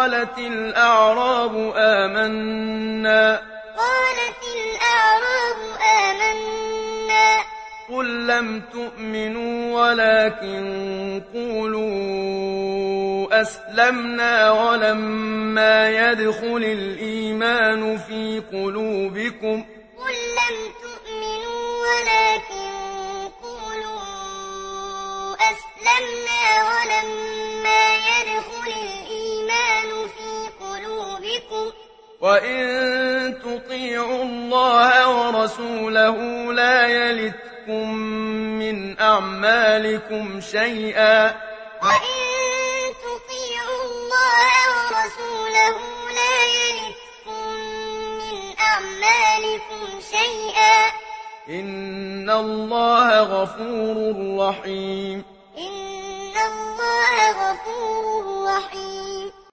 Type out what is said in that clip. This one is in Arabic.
قالت الأعراب آمنا قل لم تؤمنوا ولكن قولوا أسلمنا ولما يدخل الإيمان في قلوبكم وإن تطيعوا الله ورسوله لا يلتكم من أعمالكم شيئا إن الله غفور رحيم.